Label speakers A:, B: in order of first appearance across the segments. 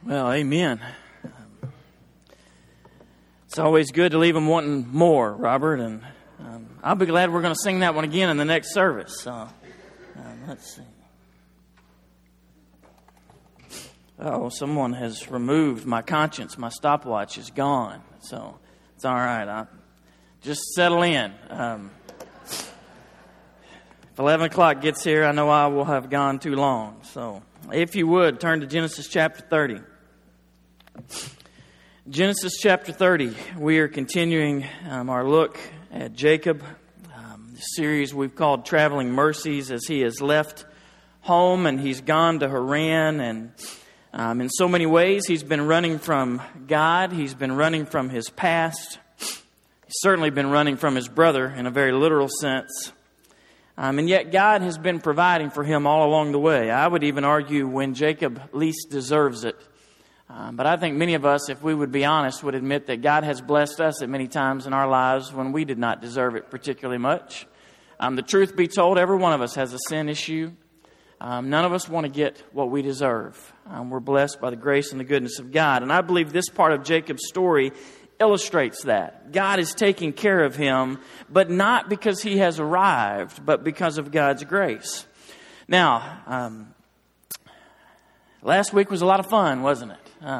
A: Well, amen. It's always good to leave them wanting more, Robert, and I'll be glad we're going to sing that one again in the next service. So, let's see. Oh, someone has removed my conscience. My stopwatch is gone, so it's all right. Just settle in. If 11 o'clock gets here, I know I will have gone too long. So, if you would, turn to Genesis chapter 30. Genesis chapter 30, we are continuing our look at Jacob, the series we've called Traveling Mercies, as he has left home and he's gone to Haran. And in so many ways, he's been running from God. He's been running from his past. He's certainly been running from his brother in a very literal sense. And yet God has been providing for him all along the way. I would even argue when Jacob least deserves it. But I think many of us, if we would be honest, would admit that God has blessed us at many times in our lives when we did not deserve it particularly much. The truth be told, every one of us has a sin issue. None of us want to get what we deserve. We're blessed by the grace and the goodness of God. And I believe this part of Jacob's story illustrates that. God is taking care of him, but not because he has arrived, but because of God's grace. Now, last week was a lot of fun, wasn't it?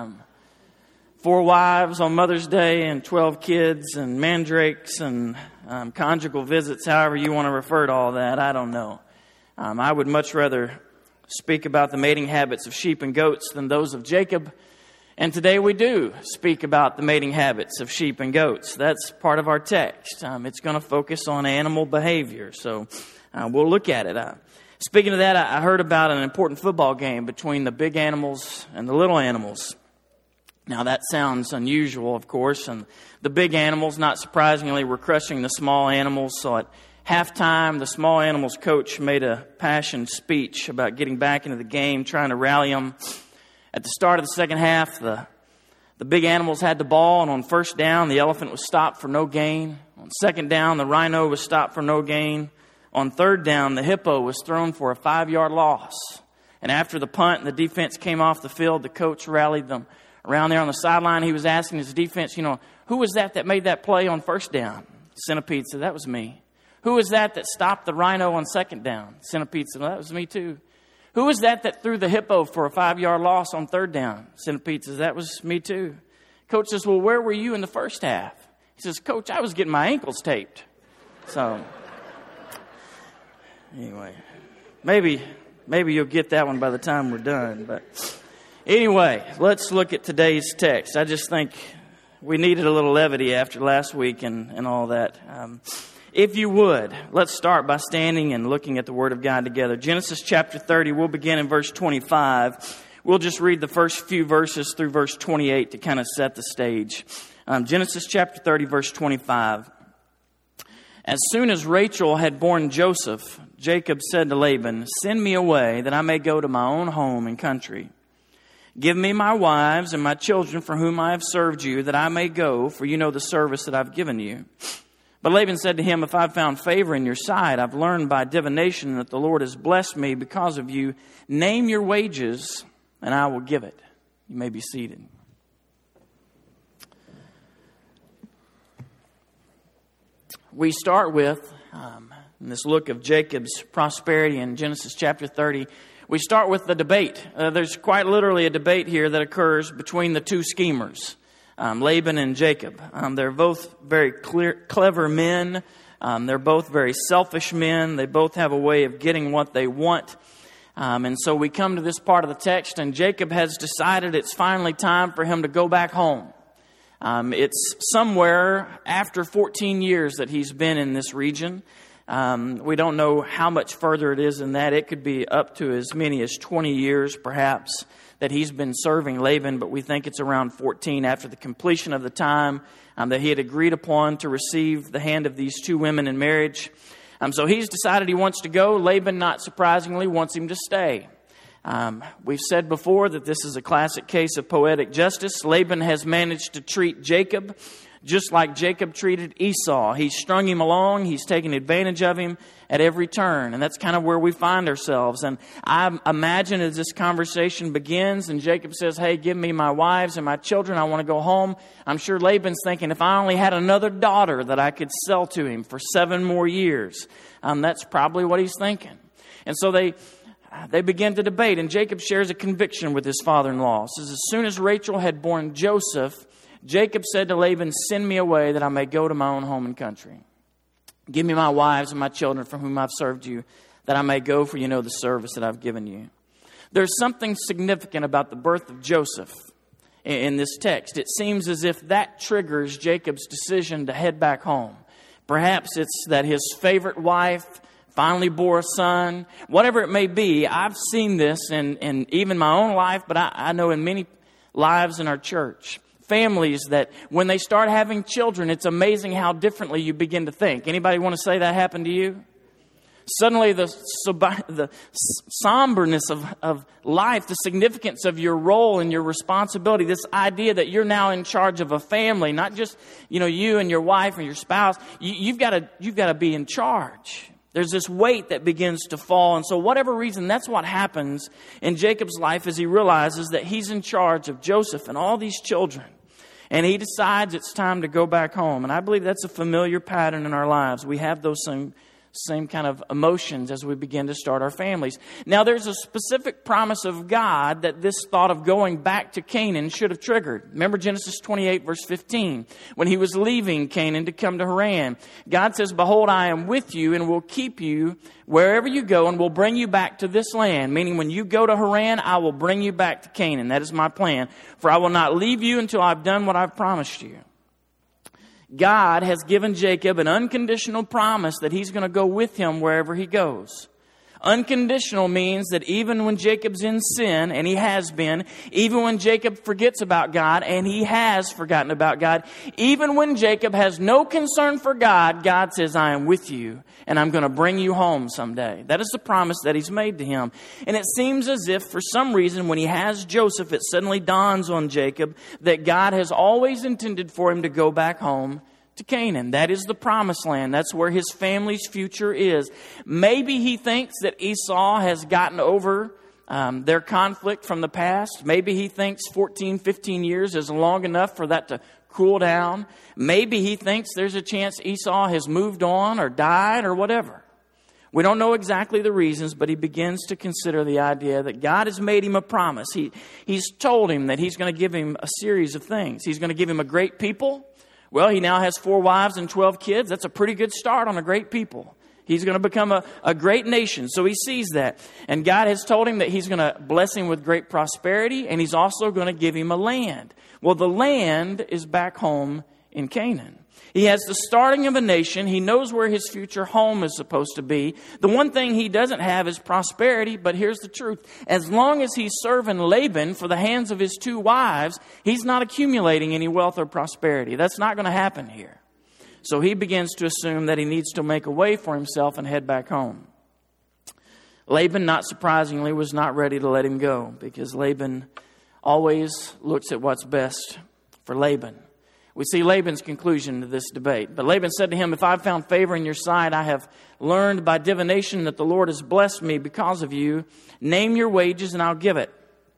A: 4 wives on Mother's Day and 12 kids and mandrakes and conjugal visits, however you want to refer to all that, I don't know. I would much rather speak about the mating habits of sheep and goats than those of Jacob. And today we do speak about the mating habits of sheep and goats. That's part of our text. It's going to focus on animal behavior, so we'll look at it. Speaking of that, I heard about an important football game between the big animals and the little animals. Now, that sounds unusual, of course, and the big animals, not surprisingly, were crushing the small animals. So at halftime, the small animals coach made a passionate speech about getting back into the game, trying to rally them. At the start of the second half, the big animals had the ball, and on first down, the elephant was stopped for no gain. On second down, the rhino was stopped for no gain. On third down, the hippo was thrown for a 5-yard loss. And after the punt and the defense came off the field, the coach rallied them around there on the sideline. He was asking his defense, who was that made that play on first down? Centipede said, that was me. Who was that stopped the rhino on second down? Centipede said, that was me too. Who was that threw the hippo for a 5-yard loss on third down? Centipede says, that was me too. Coach says, well, where were you in the first half? He says, Coach, I was getting my ankles taped. So... anyway, maybe you'll get that one by the time we're done. But anyway, let's look at today's text. I just think we needed a little levity after last week and all that. If you would, let's start by standing and looking at the Word of God together. Genesis chapter 30, we'll begin in verse 25. We'll just read the first few verses through verse 28 to kind of set the stage. Genesis chapter 30, verse 25. As soon as Rachel had borne Joseph, Jacob said to Laban, send me away that I may go to my own home and country. Give me my wives and my children for whom I have served you, that I may go, for you know the service that I've given you. But Laban said to him, if I've found favor in your sight, I've learned by divination that the Lord has blessed me because of you. Name your wages, and I will give it. You may be seated. We start with, in this look of Jacob's prosperity in Genesis chapter 30, we start with the debate. There's quite literally a debate here that occurs between the two schemers, Laban and Jacob. They're both very clever men. They're both very selfish men. They both have a way of getting what they want. And so we come to this part of the text, and Jacob has decided it's finally time for him to go back home. It's somewhere after 14 years that he's been in this region. We don't know how much further it is than that. It could be up to as many as 20 years, perhaps, that he's been serving Laban, but we think it's around 14 after the completion of the time that he had agreed upon to receive the hand of these two women in marriage. So he's decided he wants to go. Laban, not surprisingly, wants him to stay. We've said before that this is a classic case of poetic justice. Laban has managed to treat Jacob just like Jacob treated Esau. He strung him along. He's taking advantage of him at every turn. And that's kind of where we find ourselves. And I imagine as this conversation begins and Jacob says, hey, give me my wives and my children. I want to go home. I'm sure Laban's thinking, if I only had another daughter that I could sell to him for 7 more years. That's probably what he's thinking. And so they begin to debate, and Jacob shares a conviction with his father-in-law. It says, as soon as Rachel had born Joseph, Jacob said to Laban, send me away that I may go to my own home and country. Give me my wives and my children for whom I've served you, that I may go, for you know the service that I've given you. There's something significant about the birth of Joseph in this text. It seems as if that triggers Jacob's decision to head back home. Perhaps it's that his favorite wife finally bore a son. Whatever it may be, I've seen this in even my own life, but I know in many lives in our church. Families that when they start having children, it's amazing how differently you begin to think. Anybody want to say that happened to you? Suddenly the somberness of life, the significance of your role and your responsibility, this idea that you're now in charge of a family, not just, you and your wife or your spouse. You've got to be in charge. There's this weight that begins to fall. And so whatever reason, that's what happens in Jacob's life as he realizes that he's in charge of Joseph and all these children. And he decides it's time to go back home. And I believe that's a familiar pattern in our lives. We have those same kind of emotions as we begin to start our families. Now, there's a specific promise of God that this thought of going back to Canaan should have triggered. Remember Genesis 28, verse 15, when he was leaving Canaan to come to Haran. God says, behold, I am with you and will keep you wherever you go and will bring you back to this land. Meaning when you go to Haran, I will bring you back to Canaan. That is my plan. For I will not leave you until I've done what I've promised you. God has given Jacob an unconditional promise that he's going to go with him wherever he goes. Unconditional means that even when Jacob's in sin, and he has been, even when Jacob forgets about God, and he has forgotten about God, even when Jacob has no concern for God, God says, I am with you, and I'm going to bring you home someday. That is the promise that he's made to him. And it seems as if, for some reason, when he has Joseph, it suddenly dawns on Jacob that God has always intended for him to go back home to Canaan. That is the promised land. That's where his family's future is. Maybe he thinks that Esau has gotten over their conflict from the past. Maybe he thinks 14, 15 years is long enough for that to cool down. Maybe he thinks there's a chance Esau has moved on or died or whatever. We don't know exactly the reasons, but he begins to consider the idea that God has made him a promise. He's told him that he's going to give him a series of things. He's going to give him a great people. Well, he now has 4 wives and 12 kids. That's a pretty good start on a great people. He's going to become a great nation. So he sees that. And God has told him that he's going to bless him with great prosperity, and he's also going to give him a land. Well, the land is back home in Canaan. He has the starting of a nation. He knows where his future home is supposed to be. The one thing he doesn't have is prosperity, but here's the truth. As long as he's serving Laban for the hands of his 2 wives, he's not accumulating any wealth or prosperity. That's not going to happen here. So he begins to assume that he needs to make a way for himself and head back home. Laban, not surprisingly, was not ready to let him go because Laban always looks at what's best for Laban. We see Laban's conclusion to this debate. But Laban said to him, if I've found favor in your sight, I have learned by divination that the Lord has blessed me because of you. Name your wages and I'll give it.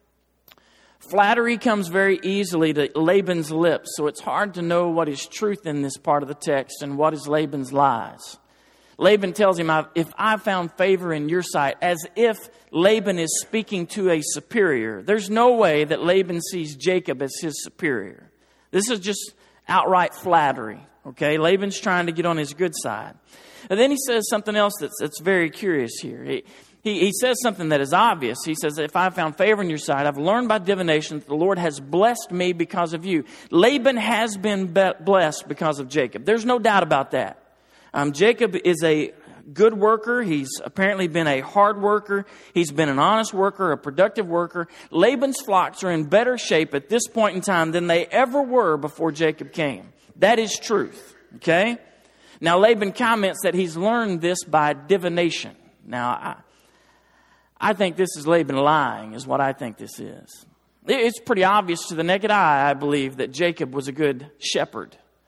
A: Flattery comes very easily to Laban's lips, so it's hard to know what is truth in this part of the text and what is Laban's lies. Laban tells him, if I've found favor in your sight, as if Laban is speaking to a superior. There's no way that Laban sees Jacob as his superior. This is just outright flattery, okay? Laban's trying to get on his good side. And then he says something else that's very curious here. He says something that is obvious. He says, if I found favor in your sight, I've learned by divination that the Lord has blessed me because of you. Laban has been blessed because of Jacob. There's no doubt about that. Jacob is a good worker. He's apparently been a hard worker. He's been an honest worker, a productive worker. Laban's flocks are in better shape at this point in time than they ever were before Jacob came. That is truth, okay? Now, Laban comments that he's learned this by divination. Now, I think this is Laban lying, is what I think this is. It's pretty obvious to the naked eye, I believe, that Jacob was a good shepherd.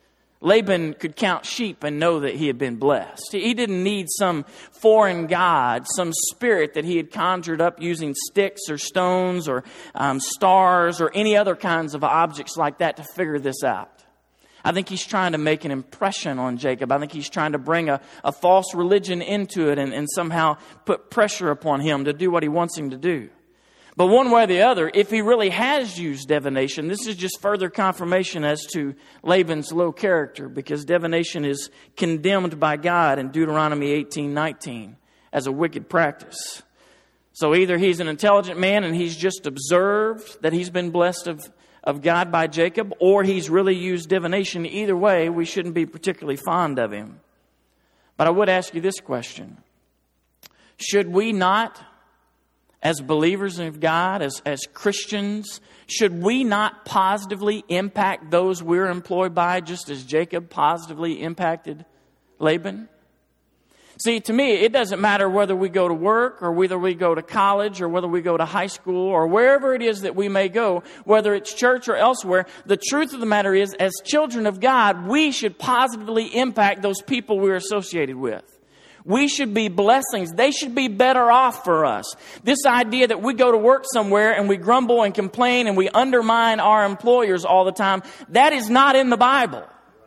A: Laban could count sheep and know that he had been blessed. He didn't need some foreign god, some spirit that he had conjured up using sticks or stones or stars or any other kinds of objects like that to figure this out. I think he's trying to make an impression on Jacob. I think he's trying to bring a false religion into it and somehow put pressure upon him to do what he wants him to do. But one way or the other, if he really has used divination, this is just further confirmation as to Laban's low character, because divination is condemned by God in Deuteronomy 18:19 as a wicked practice. So either he's an intelligent man and he's just observed that he's been blessed of God by Jacob, or he's really used divination. Either way, we shouldn't be particularly fond of him. But I would ask you this question. Should we not, as believers of God, as Christians, should we not positively impact those we're employed by just as Jacob positively impacted Laban? See, to me, it doesn't matter whether we go to work or whether we go to college or whether we go to high school or wherever it is that we may go, whether it's church or elsewhere. The truth of the matter is, as children of God, we should positively impact those people we're associated with. We should be blessings. They should be better off for us. This idea that we go to work somewhere and we grumble and complain and we undermine our employers all the time, that is not in the Bible.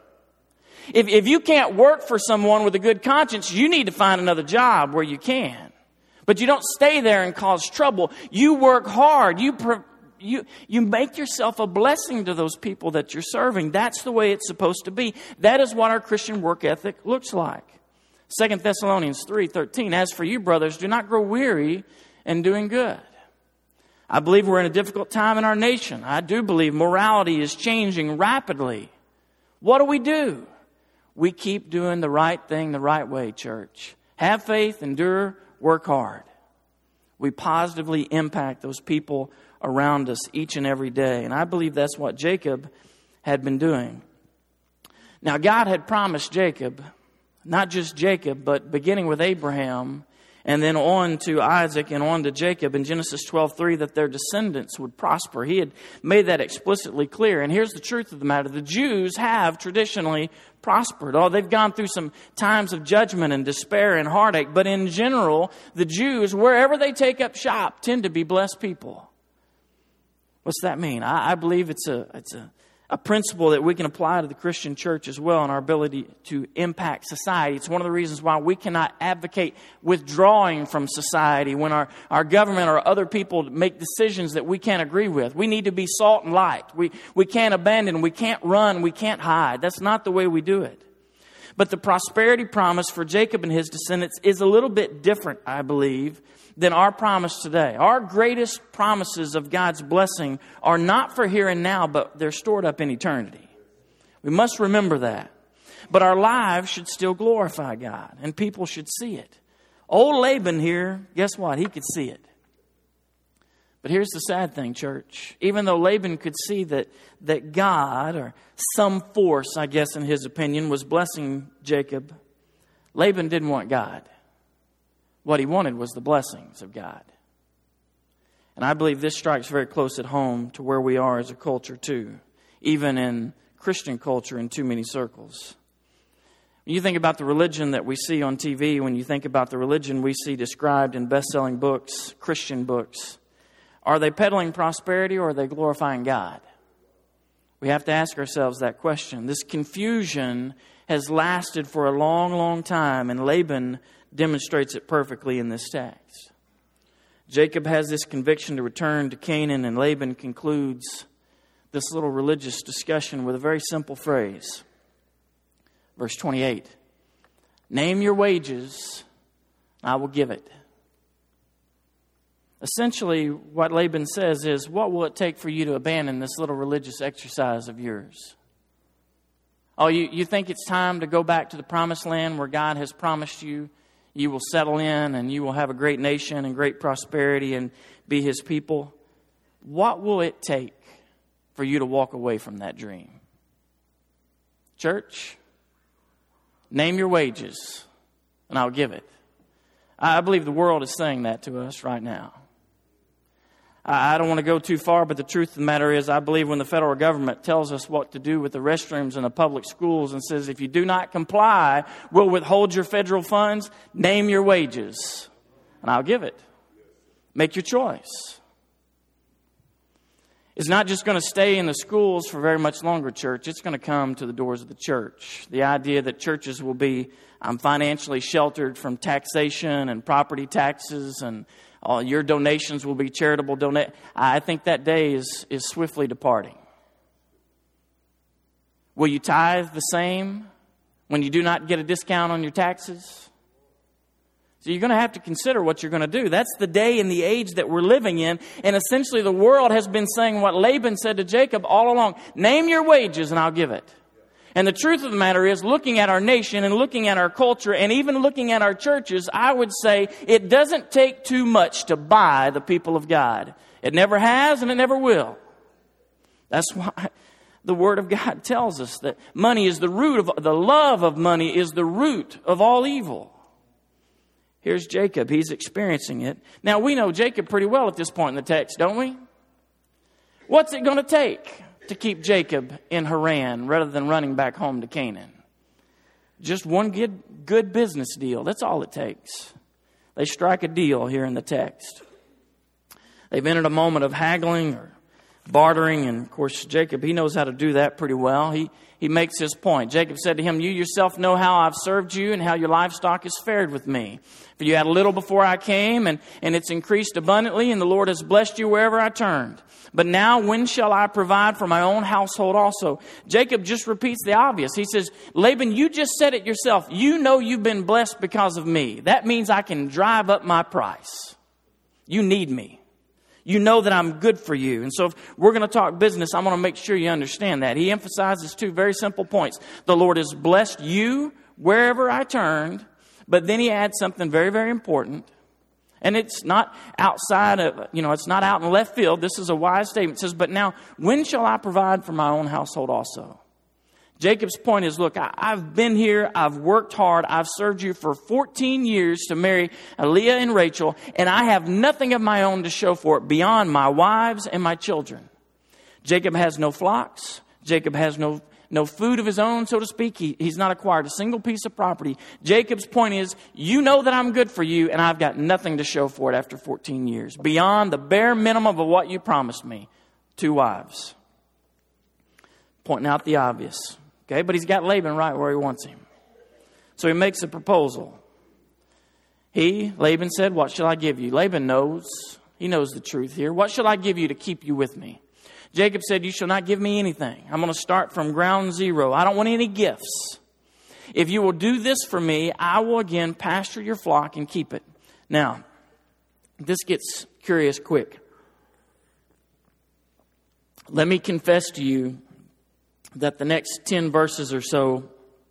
A: If you can't work for someone with a good conscience, you need to find another job where you can. But you don't stay there and cause trouble. You work hard. You make yourself a blessing to those people that you're serving. That's the way it's supposed to be. That is what our Christian work ethic looks like. 2 Thessalonians 3:13, as for you, brothers, do not grow weary in doing good. I believe we're in a difficult time in our nation. I do believe morality is changing rapidly. What do? We keep doing the right thing the right way, church. Have faith, endure, work hard. We positively impact those people around us each and every day. And I believe that's what Jacob had been doing. Now, God had promised Jacob, not just Jacob, but beginning with Abraham and then on to Isaac and on to Jacob in Genesis 12:3, that their descendants would prosper. He had made that explicitly clear. And here's the truth of the matter. The Jews have traditionally prospered. Oh, they've gone through some times of judgment and despair and heartache. But in general, the Jews, wherever they take up shop, tend to be blessed people. What's that mean? I believe it's a principle that we can apply to the Christian church as well in our ability to impact society. It's one of the reasons why we cannot advocate withdrawing from society when our government or other people make decisions that we can't agree with. We need to be salt and light. We can't abandon, we can't run, we can't hide. That's not the way we do it. But the prosperity promise for Jacob and his descendants is a little bit different, I believe, than our promise today. Our greatest promises of God's blessing are not for here and now, but they're stored up in eternity. We must remember that. But our lives should still glorify God, and people should see it. Old Laban here, guess what? He could see it. But here's the sad thing, church. Even though Laban could see that God, or some force, I guess in his opinion, was blessing Jacob, Laban didn't want God. What he wanted was the blessings of God. And I believe this strikes very close at home to where we are as a culture too, even in Christian culture in too many circles. When you think about the religion that we see on TV, when you think about the religion we see described in best-selling books, Christian books, are they peddling prosperity or are they glorifying God? We have to ask ourselves that question. This confusion has lasted for a long, long time, and Laban demonstrates it perfectly in this text. Jacob has this conviction to return to Canaan, and Laban concludes this little religious discussion with a very simple phrase. Verse 28, name your wages, I will give it. Essentially, what Laban says is, what will it take for you to abandon this little religious exercise of yours? Oh, you think it's time to go back to the promised land where God has promised you will settle in and you will have a great nation and great prosperity and be His people? What will it take for you to walk away from that dream? Church, name your wages and I'll give it. I believe the world is saying that to us right now. I don't want to go too far, but the truth of the matter is I believe when the federal government tells us what to do with the restrooms in the public schools and says, if you do not comply, we'll withhold your federal funds, name your wages, and I'll give it. Make your choice. It's not just going to stay in the schools for very much longer, church. It's going to come to the doors of the church. The idea that churches will be financially sheltered from taxation and property taxes and all your donations will be charitable donate. I think that day is swiftly departing. Will you tithe the same when you do not get a discount on your taxes? So you're going to have to consider what you're going to do. That's the day and the age that we're living in. And essentially the world has been saying what Laban said to Jacob all along. Name your wages and I'll give it. And the truth of the matter is, looking at our nation and looking at our culture and even looking at our churches, I would say it doesn't take too much to buy the people of God. It never has and it never will. That's why the Word of God tells us that money is the root of, the love of money is the root of all evil. Here's Jacob. He's experiencing it. Now, we know Jacob pretty well at this point in the text, don't we? What's it going to take to keep Jacob in Haran rather than running back home to Canaan? Just one good business deal. That's all it takes. They strike a deal here in the text. They've entered a moment of haggling or bartering, and of course Jacob, he knows how to do that pretty well. He makes his point. Jacob said to him, you yourself know how I've served you and how your livestock has fared with me. For you had a little before I came, and it's increased abundantly, and the Lord has blessed you wherever I turned. But now when shall I provide for my own household also? Jacob just repeats the obvious. He says, Laban, you just said it yourself. You know you've been blessed because of me. That means I can drive up my price. You need me. You know that I'm good for you. And so if we're going to talk business, I'm going to make sure you understand that. He emphasizes two very simple points. The Lord has blessed you wherever I turned. But then he adds something very, very important. And it's not outside of, it's not out in left field. This is a wise statement. It says, but now, when shall I provide for my own household also? Jacob's point is, look, I've been here. I've worked hard. I've served you for 14 years to marry Leah and Rachel. And I have nothing of my own to show for it beyond my wives and my children. Jacob has no flocks. Jacob has no food of his own, so to speak. He's not acquired a single piece of property. Jacob's point is, you know that I'm good for you, and I've got nothing to show for it after 14 years. Beyond the bare minimum of what you promised me. 2 wives. Pointing out the obvious. Okay, but he's got Laban right where he wants him. So he makes a proposal. Laban said, what shall I give you? Laban knows. He knows the truth here. What shall I give you to keep you with me? Jacob said, you shall not give me anything. I'm going to start from ground zero. I don't want any gifts. If you will do this for me, I will again pasture your flock and keep it. Now, this gets curious quick. Let me confess to you that the next 10 verses or so,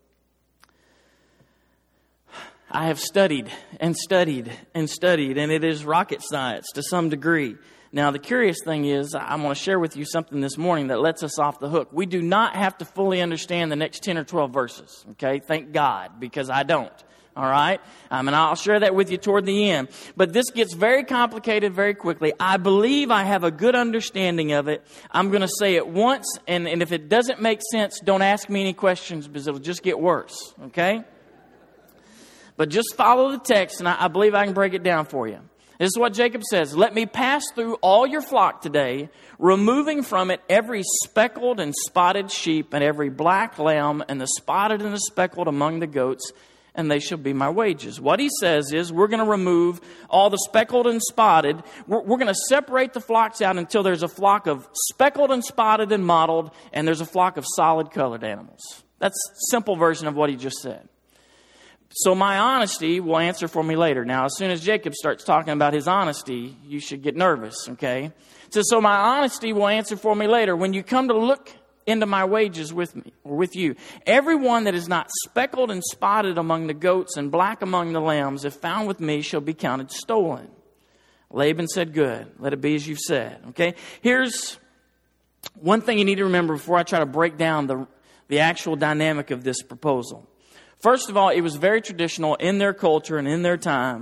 A: I have studied and studied and studied, and it is rocket science to some degree. Now, the curious thing is, I'm going to share with you something this morning that lets us off the hook. We do not have to fully understand the next 10 or 12 verses, okay? Thank God, because I don't, all right? And I'll share that with you toward the end. But this gets very complicated very quickly. I believe I have a good understanding of it. I'm going to say it once, and if it doesn't make sense, don't ask me any questions because it'll just get worse, okay? But just follow the text, and I believe I can break it down for you. This is what Jacob says. Let me pass through all your flock today, removing from it every speckled and spotted sheep and every black lamb and the spotted and the speckled among the goats, and they shall be my wages. What he says is we're going to remove all the speckled and spotted. We're going to separate the flocks out until there's a flock of speckled and spotted and mottled, and there's a flock of solid colored animals. That's a simple version of what he just said. So my honesty will answer for me later. Now, as soon as Jacob starts talking about his honesty, you should get nervous, okay? So my honesty will answer for me later. When you come to look into my wages with me, or with you, everyone that is not speckled and spotted among the goats and black among the lambs, if found with me, shall be counted stolen. Laban said, good. Let it be as you've said, okay? Here's one thing you need to remember before I try to break down the actual dynamic of this proposal. First of all, it was very traditional in their culture and in their time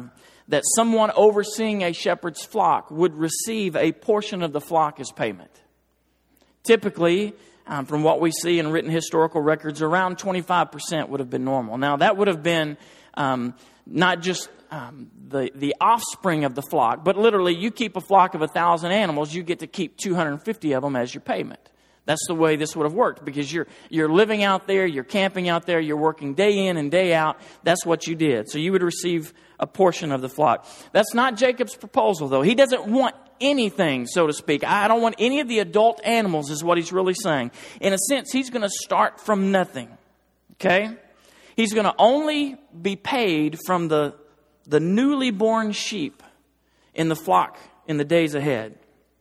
A: that someone overseeing a shepherd's flock would receive a portion of the flock as payment. Typically, from what we see in written historical records, around 25% would have been normal. Now, that would have been not just the offspring of the flock, but literally you keep a flock of 1,000 animals, you get to keep 250 of them as your payment. That's the way this would have worked, because you're living out there, you're camping out there, you're working day in and day out. That's what you did. So you would receive a portion of the flock. That's not Jacob's proposal, though. He doesn't want anything, so to speak. I don't want any of the adult animals, is what he's really saying. In a sense, he's going to start from nothing. Okay? He's going to only be paid from the newly born sheep in the flock in the days ahead.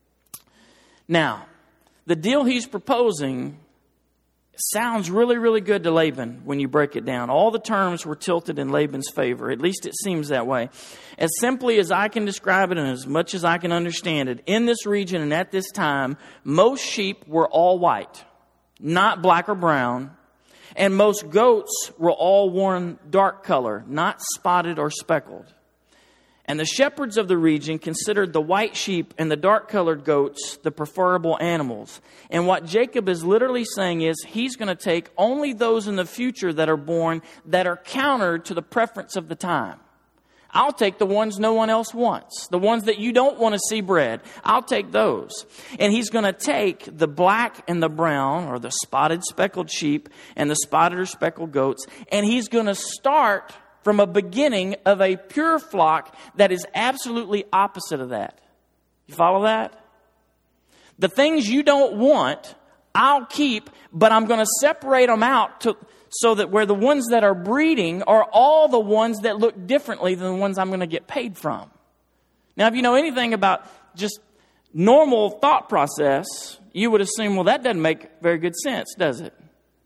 A: Now, the deal he's proposing sounds really, really good to Laban when you break it down. All the terms were tilted in Laban's favor. At least it seems that way. As simply as I can describe it and as much as I can understand it, in this region and at this time, most sheep were all white, not black or brown. And most goats were all worn dark color, not spotted or speckled. And the shepherds of the region considered the white sheep and the dark-colored goats the preferable animals. And what Jacob is literally saying is he's going to take only those in the future that are born that are counter to the preference of the time. I'll take the ones no one else wants. The ones that you don't want to see bred. I'll take those. And he's going to take the black and the brown, or the spotted speckled sheep and the spotted or speckled goats, and he's going to start from a beginning of a pure flock that is absolutely opposite of that. You follow that? The things you don't want, I'll keep, but I'm going to separate them out so that where the ones that are breeding are all the ones that look differently than the ones I'm going to get paid from. Now, if you know anything about just normal thought process, you would assume, well, that doesn't make very good sense, does it?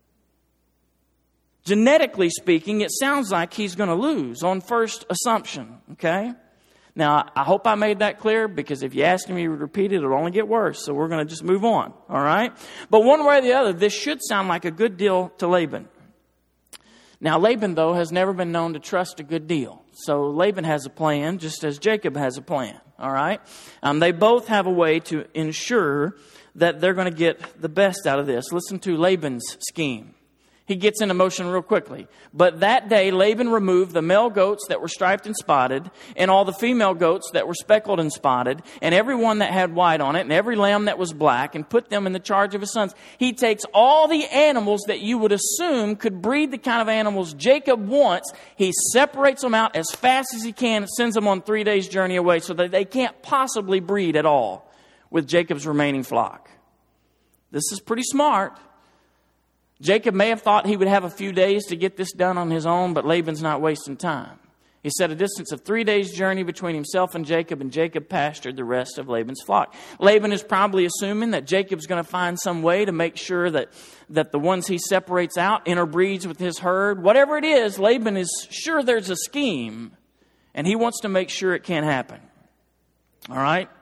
A: Genetically speaking, it sounds like he's going to lose on first assumption, okay? Now, I hope I made that clear, because if you ask me to repeat it, it'll only get worse. So we're going to just move on, all right? But one way or the other, this should sound like a good deal to Laban. Now, Laban, though, has never been known to trust a good deal. So Laban has a plan, just as Jacob has a plan, all right? They both have a way to ensure that they're going to get the best out of this. Listen to Laban's scheme. He gets into motion real quickly. But that day, Laban removed the male goats that were striped and spotted, and all the female goats that were speckled and spotted, and every one that had white on it, and every lamb that was black, and put them in the charge of his sons. He takes all the animals that you would assume could breed the kind of animals Jacob wants. He separates them out as fast as he can and sends them on 3 days' journey away so that they can't possibly breed at all with Jacob's remaining flock. This is pretty smart. Jacob may have thought he would have a few days to get this done on his own, but Laban's not wasting time. He set a distance of 3 days' journey between himself and Jacob pastured the rest of Laban's flock. Laban is probably assuming that Jacob's going to find some way to make sure that the ones he separates out interbreeds with his herd. Whatever it is, Laban is sure there's a scheme, and he wants to make sure it can't happen. All right?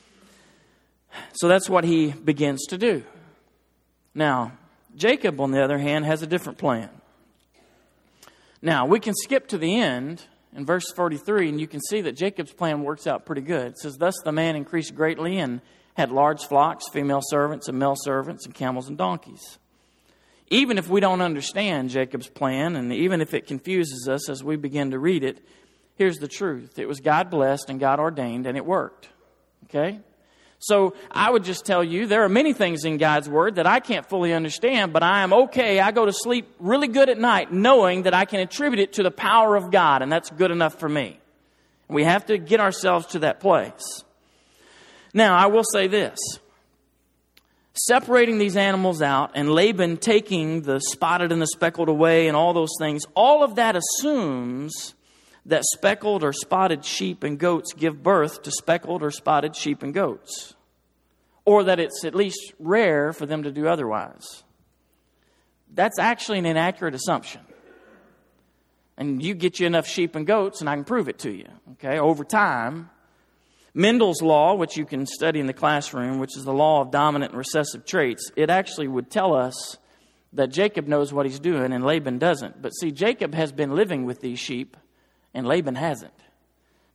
A: So that's what he begins to do. Now, Jacob, on the other hand, has a different plan. Now, we can skip to the end in verse 43, and you can see that Jacob's plan works out pretty good. It says, "Thus the man increased greatly and had large flocks, female servants and male servants, and camels and donkeys." Even if we don't understand Jacob's plan, and even if it confuses us as we begin to read it, here's the truth. It was God blessed and God ordained, and it worked. Okay? So I would just tell you, there are many things in God's Word that I can't fully understand, but I am okay. I go to sleep really good at night knowing that I can attribute it to the power of God, and that's good enough for me. We have to get ourselves to that place. Now, I will say this. Separating these animals out and Laban taking the spotted and the speckled away and all those things, all of that assumes that speckled or spotted sheep and goats give birth to speckled or spotted sheep and goats. Or that it's at least rare for them to do otherwise. That's actually an inaccurate assumption. And you get you enough sheep and goats and I can prove it to you. Okay, over time, Mendel's law, which you can study in the classroom, which is the law of dominant and recessive traits, it actually would tell us that Jacob knows what he's doing and Laban doesn't. But see, Jacob has been living with these sheep and Laban hasn't.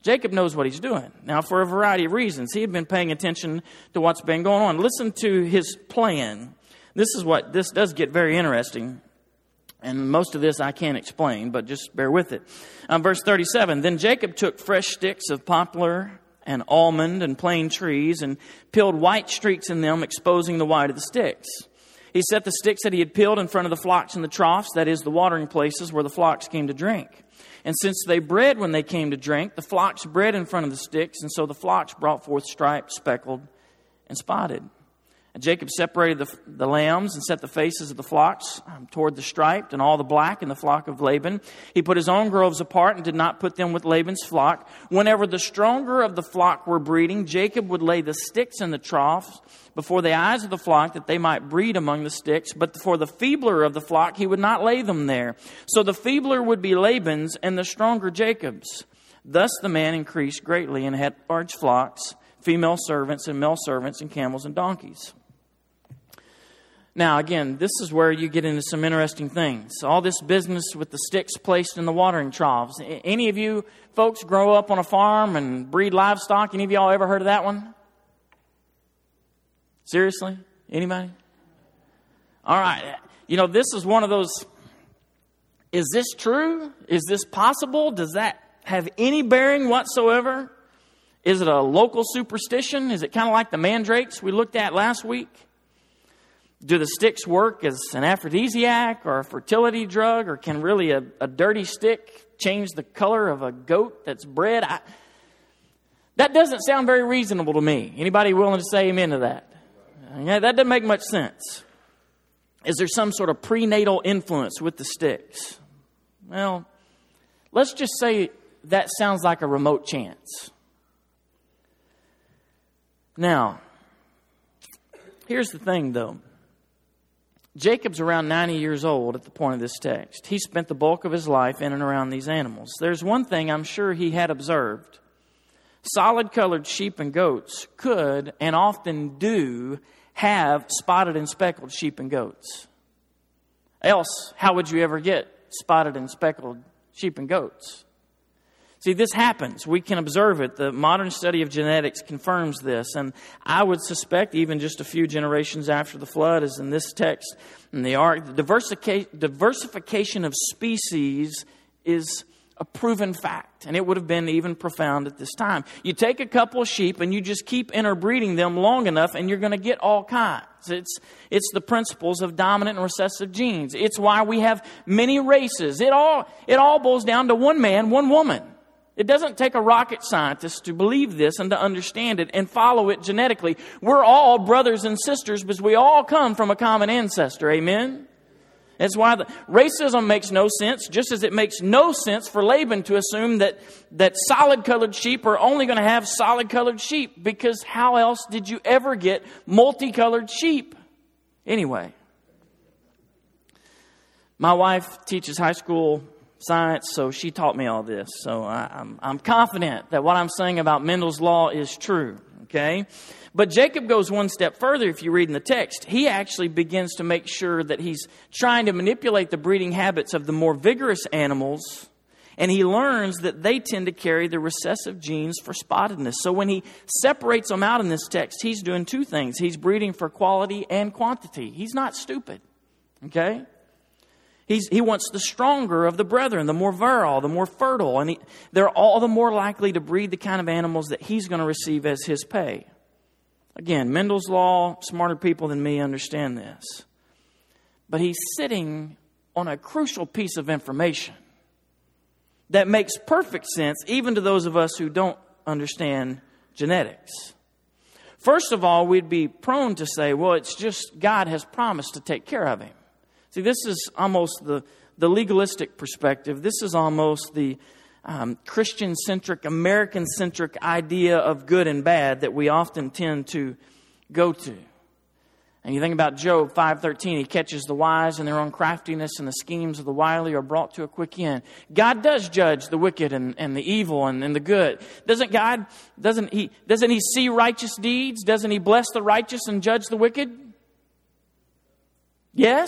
A: Jacob knows what he's doing. Now, for a variety of reasons. He had been paying attention to what's been going on. Listen to his plan. This does get very interesting. And most of this I can't explain, but just bear with it. Verse 37, then Jacob took fresh sticks of poplar and almond and plane trees and peeled white streaks in them, exposing the white of the sticks. He set the sticks that he had peeled in front of the flocks in the troughs, that is, the watering places where the flocks came to drink. And since they bred when they came to drink, the flocks bred in front of the sticks, and so the flocks brought forth striped, speckled, and spotted. And Jacob separated the lambs and set the faces of the flocks toward the striped and all the black in the flock of Laban. He put his own groves apart and did not put them with Laban's flock. Whenever the stronger of the flock were breeding, Jacob would lay the sticks in the troughs before the eyes of the flock that they might breed among the sticks. But for the feebler of the flock, he would not lay them there. So the feebler would be Laban's and the stronger Jacob's. Thus the man increased greatly and had large flocks, female servants and male servants, and camels and donkeys. Now, again, this is where you get into some interesting things. All this business with the sticks placed in the watering troughs. Any of you folks grow up on a farm and breed livestock? Any of y'all ever heard of that one? Seriously? Anybody? All right. You know, this is one of those, is this true? Is this possible? Does that have any bearing whatsoever? Is it a local superstition? Is it kind of like the mandrakes we looked at last week? Do the sticks work as an aphrodisiac or a fertility drug, or can really a dirty stick change the color of a goat that's bred? That doesn't sound very reasonable to me. Anybody willing to say amen to that? Yeah, that doesn't make much sense. Is there some sort of prenatal influence with the sticks? Well, let's just say that sounds like a remote chance. Now, here's the thing though. Jacob's around 90 years old at the point of this text. He spent the bulk of his life in and around these animals. There's one thing I'm sure he had observed. Solid-colored sheep and goats could, and often do, have spotted and speckled sheep and goats. Else, how would you ever get spotted and speckled sheep and goats? See, this happens. We can observe it. The modern study of genetics confirms this. And I would suspect even just a few generations after the flood, as in this text in the ark, the diversification of species is a proven fact. And it would have been even profound at this time. You take a couple of sheep and you just keep interbreeding them long enough and you're going to get all kinds. It's the principles of dominant and recessive genes. It's why we have many races. It all boils down to one man, one woman. It doesn't take a rocket scientist to believe this and to understand it and follow it genetically. We're all brothers and sisters because we all come from a common ancestor. Amen? That's why racism makes no sense, just as it makes no sense for Laban to assume that solid-colored sheep are only going to have solid-colored sheep, because how else did you ever get multicolored sheep? Anyway, my wife teaches high school science, so she taught me all this. So I'm confident that what I'm saying about Mendel's law is true, okay? But Jacob goes one step further if you read in the text. He actually begins to make sure that he's trying to manipulate the breeding habits of the more vigorous animals, and he learns that they tend to carry the recessive genes for spottedness. So when he separates them out in this text, he's doing two things. He's breeding for quality and quantity. He's not stupid, okay? He wants the stronger of the brethren, the more virile, the more fertile, and they're all the more likely to breed the kind of animals that he's going to receive as his pay. Again, Mendel's law, smarter people than me understand this. But he's sitting on a crucial piece of information that makes perfect sense even to those of us who don't understand genetics. First of all, we'd be prone to say, well, it's just God has promised to take care of him. See, this is almost the legalistic perspective. This is almost the Christian-centric, American-centric idea of good and bad that we often tend to go to. And you think about Job 5:13, he catches the wise in their own craftiness, and the schemes of the wily are brought to a quick end. God does judge the wicked and the evil and the good. Doesn't he see righteous deeds? Doesn't he bless the righteous and judge the wicked? Yes.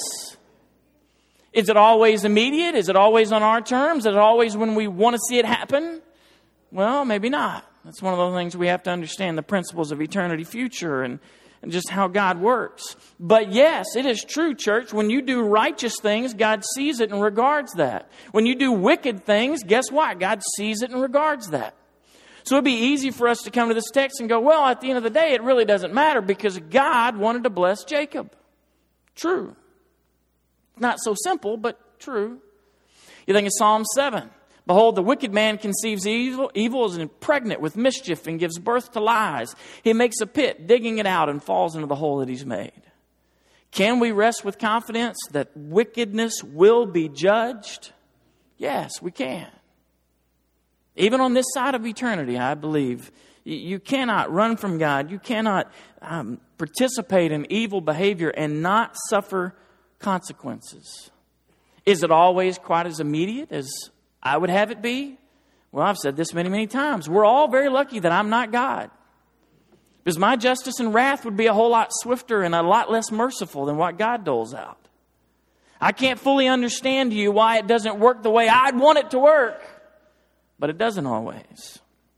A: Is it always immediate? Is it always on our terms? Is it always when we want to see it happen? Well, maybe not. That's one of those things we have to understand, the principles of eternity future and just how God works. But yes, it is true, church. When you do righteous things, God sees it and regards that. When you do wicked things, guess what? God sees it and regards that. So it'd be easy for us to come to this text and go, well, at the end of the day, it really doesn't matter because God wanted to bless Jacob. True. Not so simple, but true. You think of Psalm 7. Behold, the wicked man conceives evil is impregnate with mischief and gives birth to lies. He makes a pit, digging it out, and falls into the hole that he's made. Can we rest with confidence that wickedness will be judged? Yes, we can. Even on this side of eternity, I believe, you cannot run from God. You cannot participate in evil behavior and not suffer consequences. Is it always quite as immediate as I would have it be? Well, I've said this many, many times. We're all very lucky that I'm not God. Because my justice and wrath would be a whole lot swifter and a lot less merciful than what God doles out. I can't fully understand to you why it doesn't work the way I'd want it to work. But it doesn't always.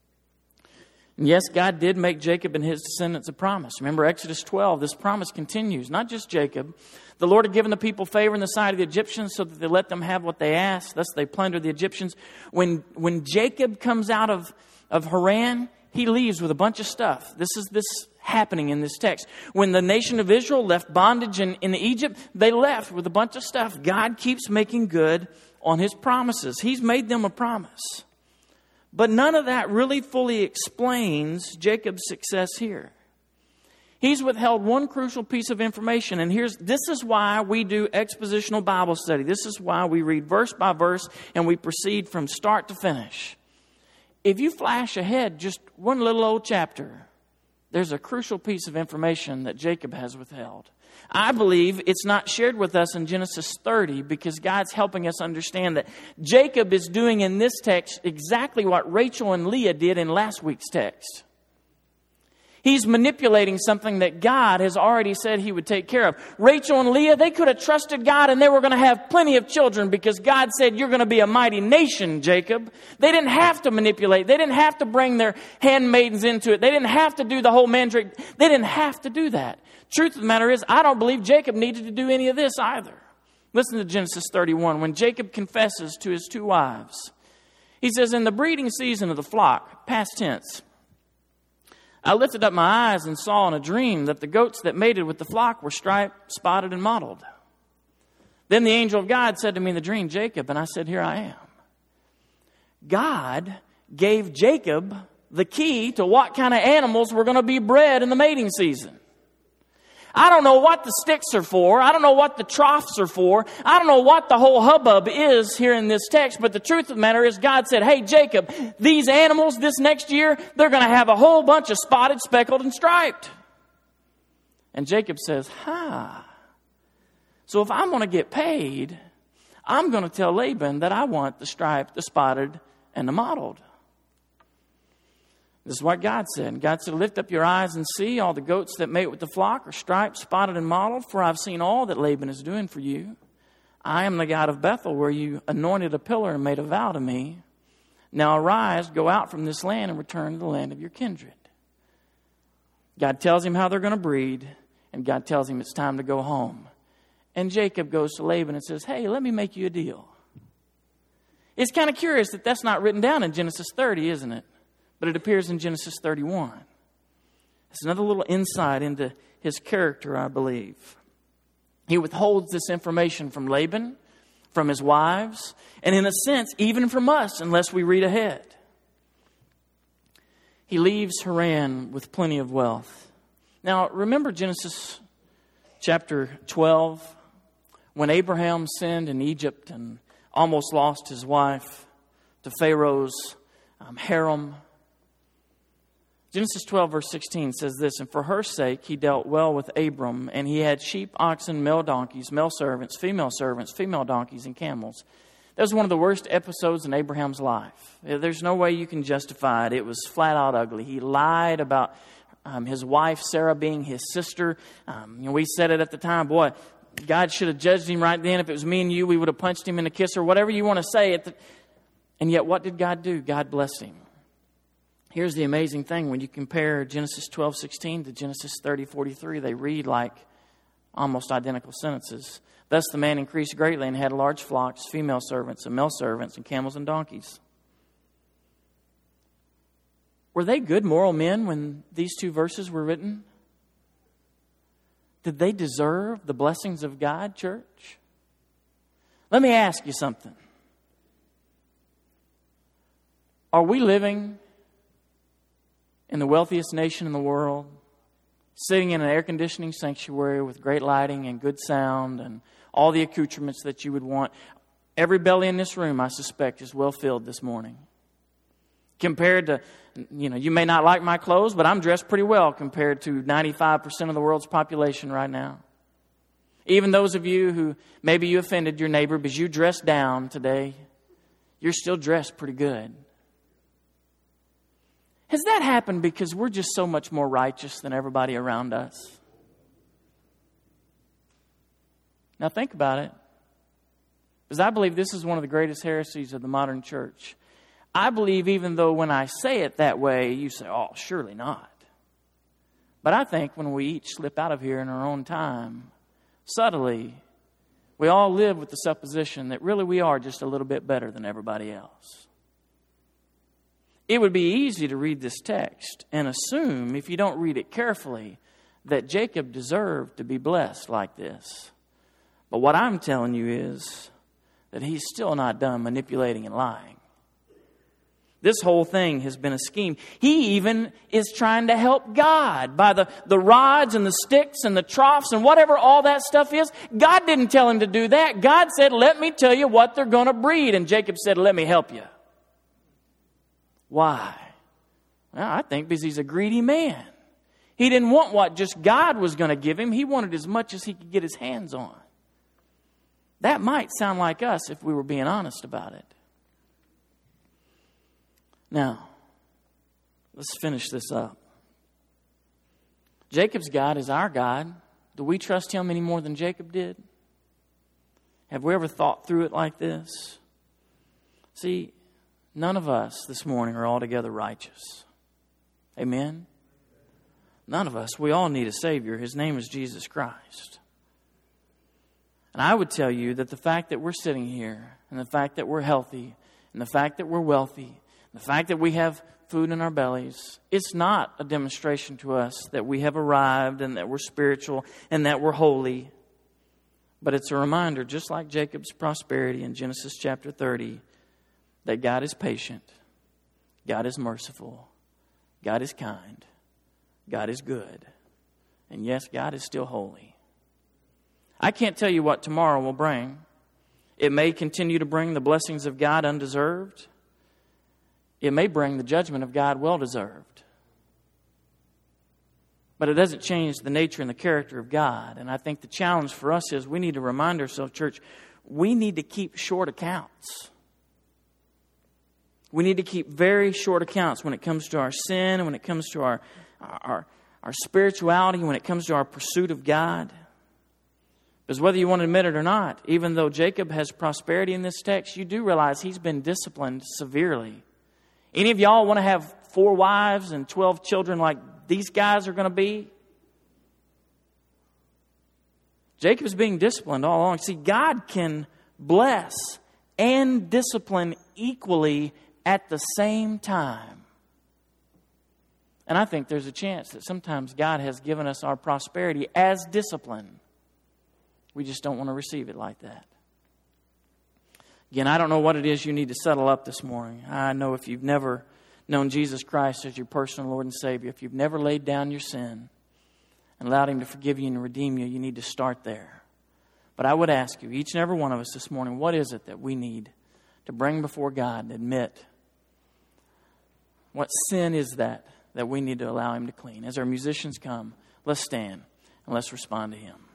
A: And yes, God did make Jacob and his descendants a promise. Remember Exodus 12, this promise continues. Not just Jacob. The Lord had given the people favor in the sight of the Egyptians so that they let them have what they asked. Thus they plundered the Egyptians. When Jacob comes out of Haran, he leaves with a bunch of stuff. This happening in this text. When the nation of Israel left bondage in Egypt, they left with a bunch of stuff. God keeps making good on his promises. He's made them a promise. But none of that really fully explains Jacob's success here. He's withheld one crucial piece of information, and this is why we do expositional Bible study. This is why we read verse by verse, and we proceed from start to finish. If you flash ahead just one little old chapter, there's a crucial piece of information that Jacob has withheld. I believe it's not shared with us in Genesis 30 because God's helping us understand that Jacob is doing in this text exactly what Rachel and Leah did in last week's text. He's manipulating something that God has already said he would take care of. Rachel and Leah, they could have trusted God and they were going to have plenty of children because God said, you're going to be a mighty nation, Jacob. They didn't have to manipulate. They didn't have to bring their handmaidens into it. They didn't have to do the whole mandrake. They didn't have to do that. Truth of the matter is, I don't believe Jacob needed to do any of this either. Listen to Genesis 31. When Jacob confesses to his two wives, he says, in the breeding season of the flock, past tense, I lifted up my eyes and saw in a dream that the goats that mated with the flock were striped, spotted, and mottled. Then the angel of God said to me in the dream, Jacob, and I said, here I am. God gave Jacob the key to what kind of animals were going to be bred in the mating season. I don't know what the sticks are for. I don't know what the troughs are for. I don't know what the whole hubbub is here in this text. But the truth of the matter is God said, hey, Jacob, these animals this next year, they're going to have a whole bunch of spotted, speckled, and striped. And Jacob says, so if I'm going to get paid, I'm going to tell Laban that I want the striped, the spotted, and the mottled. This is what God said. And God said, lift up your eyes and see all the goats that mate with the flock are striped, spotted, and mottled, for I've seen all that Laban is doing for you. I am the God of Bethel, where you anointed a pillar and made a vow to me. Now arise, go out from this land and return to the land of your kindred. God tells him how they're going to breed, and God tells him it's time to go home. And Jacob goes to Laban and says, hey, let me make you a deal. It's kind of curious that that's not written down in Genesis 30, isn't it? But it appears in Genesis 31. It's another little insight into his character, I believe. He withholds this information from Laban, from his wives, and in a sense, even from us, unless we read ahead. He leaves Haran with plenty of wealth. Now, remember Genesis chapter 12, when Abraham sinned in Egypt and almost lost his wife to Pharaoh's harem. Genesis 12, verse 16 says this, and for her sake he dealt well with Abram, and he had sheep, oxen, male donkeys, male servants, female donkeys, and camels. That was one of the worst episodes in Abraham's life. There's no way you can justify it. It was flat out ugly. He lied about his wife, Sarah, being his sister. We said it at the time, boy, God should have judged him right then. If it was me and you, we would have punched him in the kiss or whatever you want to say. And yet what did God do? God blessed him. Here's the amazing thing. When you compare Genesis 12:16 to Genesis 30:43, they read like almost identical sentences. Thus the man increased greatly and had large flocks, female servants and male servants, and camels and donkeys. Were they good moral men when these two verses were written? Did they deserve the blessings of God, church? Let me ask you something. Are we living in the wealthiest nation in the world, sitting in an air conditioning sanctuary with great lighting and good sound and all the accoutrements that you would want? Every belly in this room, I suspect, is well filled this morning. Compared to, you may not like my clothes, but I'm dressed pretty well compared to 95% of the world's population right now. Even those of you who maybe you offended your neighbor because you dressed down today, you're still dressed pretty good. Has that happened because we're just so much more righteous than everybody around us? Now think about it. Because I believe this is one of the greatest heresies of the modern church. I believe even though when I say it that way, you say, oh, surely not. But I think when we each slip out of here in our own time, subtly, we all live with the supposition that really we are just a little bit better than everybody else. It would be easy to read this text and assume, if you don't read it carefully, that Jacob deserved to be blessed like this. But what I'm telling you is that he's still not done manipulating and lying. This whole thing has been a scheme. He even is trying to help God by the rods and the sticks and the troughs and whatever all that stuff is. God didn't tell him to do that. God said, let me tell you what they're going to breed. And Jacob said, let me help you. Why? Well, I think because he's a greedy man. He didn't want what just God was going to give him. He wanted as much as he could get his hands on. That might sound like us if we were being honest about it. Now, let's finish this up. Jacob's God is our God. Do we trust him any more than Jacob did? Have we ever thought through it like this? See, none of us this morning are altogether righteous. Amen? None of us. We all need a Savior. His name is Jesus Christ. And I would tell you that the fact that we're sitting here, and the fact that we're healthy, and the fact that we're wealthy, the fact that we have food in our bellies, it's not a demonstration to us that we have arrived and that we're spiritual and that we're holy. But it's a reminder, just like Jacob's prosperity in Genesis chapter 30, that God is patient, God is merciful, God is kind, God is good, and yes, God is still holy. I can't tell you what tomorrow will bring. It may continue to bring the blessings of God undeserved. It may bring the judgment of God well-deserved. But it doesn't change the nature and the character of God. And I think the challenge for us is we need to remind ourselves, church, we need to keep short accounts. We need to keep very short accounts when it comes to our sin, and when it comes to our spirituality, when it comes to our pursuit of God. Because whether you want to admit it or not, even though Jacob has prosperity in this text, you do realize he's been disciplined severely. Any of y'all want to have 4 wives and 12 children like these guys are going to be? Jacob is being disciplined all along. See, God can bless and discipline equally at the same time. And I think there's a chance that sometimes God has given us our prosperity as discipline. We just don't want to receive it like that. Again, I don't know what it is you need to settle up this morning. I know if you've never known Jesus Christ as your personal Lord and Savior, if you've never laid down your sin and allowed him to forgive you and redeem you, you need to start there. But I would ask you, each and every one of us this morning, what is it that we need to bring before God and admit? What sin is that we need to allow him to clean? As our musicians come, let's stand and let's respond to him.